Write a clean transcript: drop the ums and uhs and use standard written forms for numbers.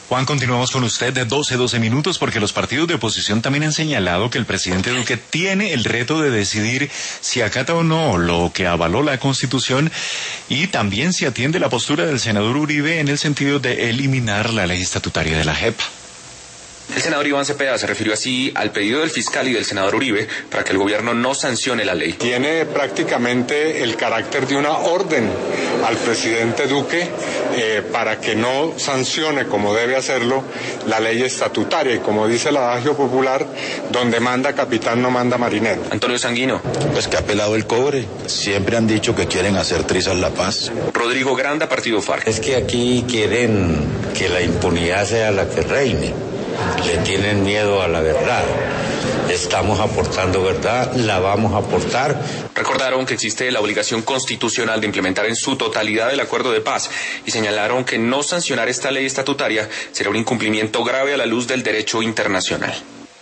Juan, continuamos con usted de 12 minutos porque los partidos de oposición también han señalado que el presidente Duque tiene el reto de decidir si acata o no lo que avaló la Constitución y también si atiende la postura del senador Uribe en el sentido de eliminar la ley estatutaria de la JEP. El senador Iván Cepeda se refirió así al pedido del fiscal y del senador Uribe para que el gobierno no sancione la ley. Tiene prácticamente el carácter de una orden al presidente Duque para que no sancione, como debe hacerlo, la ley estatutaria. Y como dice el adagio popular, donde manda capitán no manda marinero. Antonio Sanguino. Pues que ha pelado el cobre. Siempre han dicho que quieren hacer trizas la paz. Rodrigo Granda, Partido FARC. Es que aquí quieren que la impunidad sea la que reine. Le tienen miedo a la verdad. Estamos aportando verdad, la vamos a aportar. Recordaron que existe la obligación constitucional de implementar en su totalidad el acuerdo de paz y señalaron que no sancionar esta ley estatutaria será un incumplimiento grave a la luz del derecho internacional.